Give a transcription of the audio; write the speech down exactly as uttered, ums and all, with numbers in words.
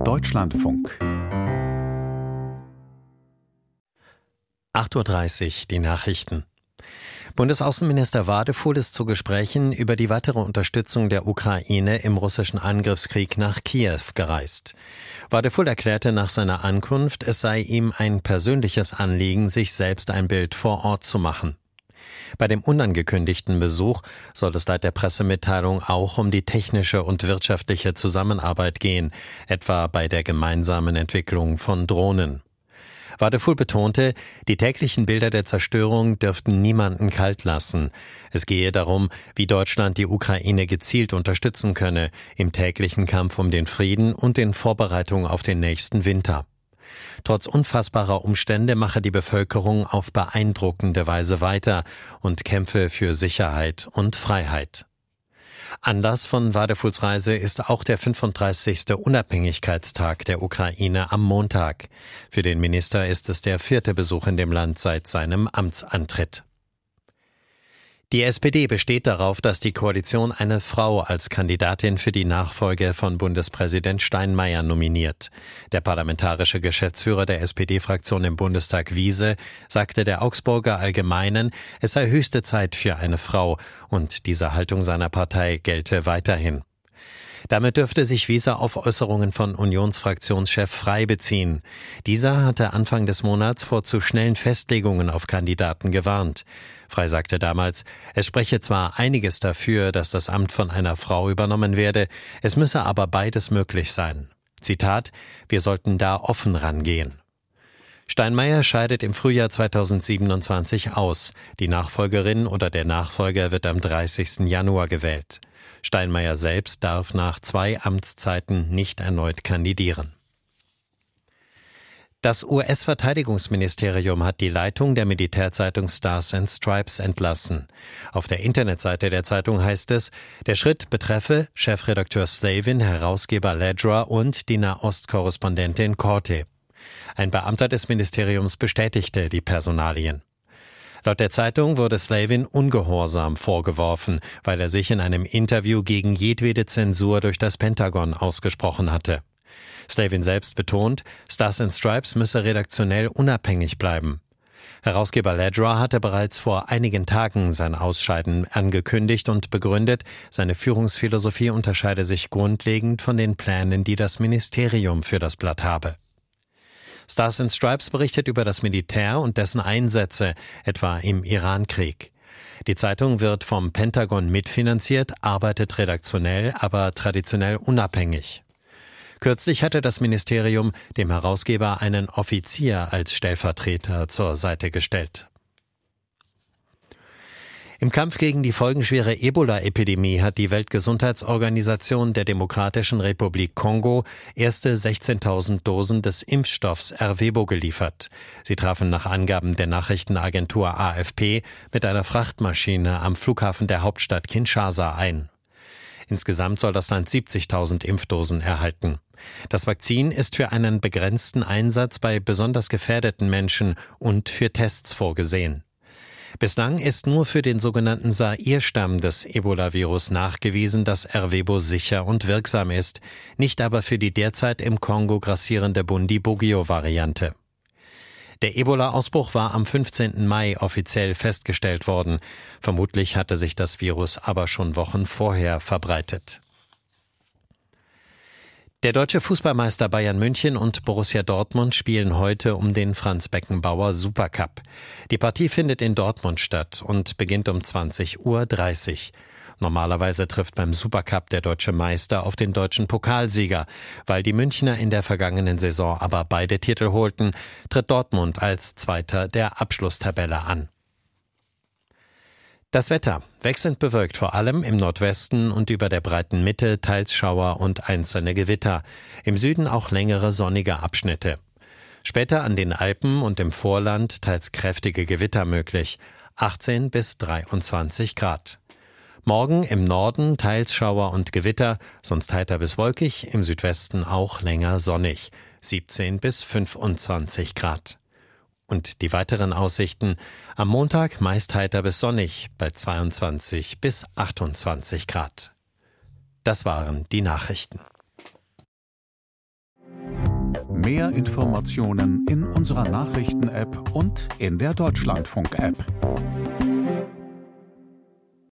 Deutschlandfunk. acht Uhr dreißig, die Nachrichten. Bundesaußenminister Wadefuhl ist zu Gesprächen über die weitere Unterstützung der Ukraine im russischen Angriffskrieg nach Kiew gereist. Wadefuhl erklärte nach seiner Ankunft, es sei ihm ein persönliches Anliegen, sich selbst ein Bild vor Ort zu machen. Bei dem unangekündigten Besuch soll es laut der Pressemitteilung auch um die technische und wirtschaftliche Zusammenarbeit gehen, etwa bei der gemeinsamen Entwicklung von Drohnen. Wadefuhl betonte, die täglichen Bilder der Zerstörung dürften niemanden kalt lassen. Es gehe darum, wie Deutschland die Ukraine gezielt unterstützen könne im täglichen Kampf um den Frieden und in Vorbereitung auf den nächsten Winter. Trotz unfassbarer Umstände mache die Bevölkerung auf beeindruckende Weise weiter und kämpfe für Sicherheit und Freiheit. Anlass von Wadefuhls Reise ist auch der fünfunddreißigste Unabhängigkeitstag der Ukraine am Montag. Für den Minister ist es der vierte Besuch in dem Land seit seinem Amtsantritt. Die S P D besteht darauf, dass die Koalition eine Frau als Kandidatin für die Nachfolge von Bundespräsident Steinmeier nominiert. Der parlamentarische Geschäftsführer der S P D-Fraktion im Bundestag, Wiese, sagte der Augsburger Allgemeinen, es sei höchste Zeit für eine Frau und diese Haltung seiner Partei gelte weiterhin. Damit dürfte sich Wiese auf Äußerungen von Unionsfraktionschef Frey beziehen. Dieser hatte Anfang des Monats vor zu schnellen Festlegungen auf Kandidaten gewarnt. Frey sagte damals, es spreche zwar einiges dafür, dass das Amt von einer Frau übernommen werde, es müsse aber beides möglich sein. Zitat, wir sollten da offen rangehen. Steinmeier scheidet im Frühjahr zweitausendsiebenundzwanzig aus. Die Nachfolgerin oder der Nachfolger wird am dreißigsten Januar gewählt. Steinmeier selbst darf nach zwei Amtszeiten nicht erneut kandidieren. Das U S-Verteidigungsministerium hat die Leitung der Militärzeitung Stars and Stripes entlassen. Auf der Internetseite der Zeitung heißt es, der Schritt betreffe Chefredakteur Slavin, Herausgeber Ledra und die Nahost-Korrespondentin Corte. Ein Beamter des Ministeriums bestätigte die Personalien. Laut der Zeitung wurde Slavin Ungehorsam vorgeworfen, weil er sich in einem Interview gegen jedwede Zensur durch das Pentagon ausgesprochen hatte. Slavin selbst betont, Stars and Stripes müsse redaktionell unabhängig bleiben. Herausgeber Ledra hatte bereits vor einigen Tagen sein Ausscheiden angekündigt und begründet, seine Führungsphilosophie unterscheide sich grundlegend von den Plänen, die das Ministerium für das Blatt habe. Stars and Stripes berichtet über das Militär und dessen Einsätze, etwa im Irankrieg. Die Zeitung wird vom Pentagon mitfinanziert, arbeitet redaktionell, aber traditionell unabhängig. Kürzlich hatte das Ministerium dem Herausgeber einen Offizier als Stellvertreter zur Seite gestellt. Im Kampf gegen die folgenschwere Ebola-Epidemie hat die Weltgesundheitsorganisation der Demokratischen Republik Kongo erste sechzehntausend Dosen des Impfstoffs Ervebo geliefert. Sie trafen nach Angaben der Nachrichtenagentur A F P mit einer Frachtmaschine am Flughafen der Hauptstadt Kinshasa ein. Insgesamt soll das Land siebzigtausend Impfdosen erhalten. Das Vakzin ist für einen begrenzten Einsatz bei besonders gefährdeten Menschen und für Tests vorgesehen. Bislang ist nur für den sogenannten Zaire-Stamm des Ebola-Virus nachgewiesen, dass Ervebo sicher und wirksam ist, nicht aber für die derzeit im Kongo grassierende Bundibugyo-Variante. Der Ebola-Ausbruch war am fünfzehnten Mai offiziell festgestellt worden. Vermutlich hatte sich das Virus aber schon Wochen vorher verbreitet. Der deutsche Fußballmeister Bayern München und Borussia Dortmund spielen heute um den Franz-Beckenbauer Supercup. Die Partie findet in Dortmund statt und beginnt um zwanzig Uhr dreißig. Normalerweise trifft beim Supercup der deutsche Meister auf den deutschen Pokalsieger. Weil die Münchner in der vergangenen Saison aber beide Titel holten, tritt Dortmund als Zweiter der Abschlusstabelle an. Das Wetter. Wechselnd bewölkt, vor allem im Nordwesten und über der breiten Mitte teils Schauer und einzelne Gewitter. Im Süden auch längere sonnige Abschnitte. Später an den Alpen und im Vorland teils kräftige Gewitter möglich. achtzehn bis dreiundzwanzig Grad. Morgen im Norden teils Schauer und Gewitter, sonst heiter bis wolkig, im Südwesten auch länger sonnig. siebzehn bis fünfundzwanzig Grad. Und die weiteren Aussichten: am Montag meist heiter bis sonnig bei zweiundzwanzig bis achtundzwanzig Grad. Das waren die Nachrichten. Mehr Informationen in unserer Nachrichten-App und in der Deutschlandfunk-App.